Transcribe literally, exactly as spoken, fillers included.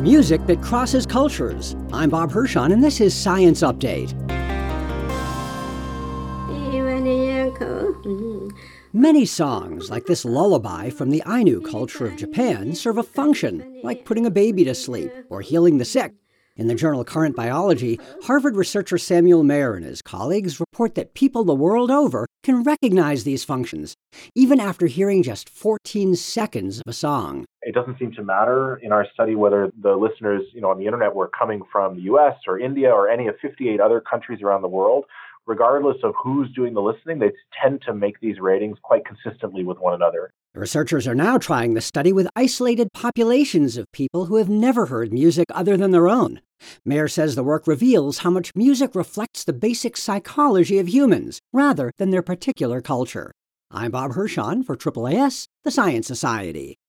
Music that crosses cultures. I'm Bob Hirschon, and this is Science Update. Many songs, like this lullaby from the Ainu culture of Japan, serve a function, like putting a baby to sleep or healing the sick. In the journal Current Biology, Harvard researcher Samuel Mayer and his colleagues report that people the world over can recognize these functions, even after hearing just fourteen seconds of a song. It doesn't seem to matter in our study whether the listeners, you know, on the internet were coming from the U S or India or any of fifty-eight other countries around the world. Regardless of who's doing the listening, they tend to make these ratings quite consistently with one another. The researchers are now trying the study with isolated populations of people who have never heard music other than their own. Mayer says the work reveals how much music reflects the basic psychology of humans, rather than their particular culture. I'm Bob Hirschon for A A A S, the Science Society.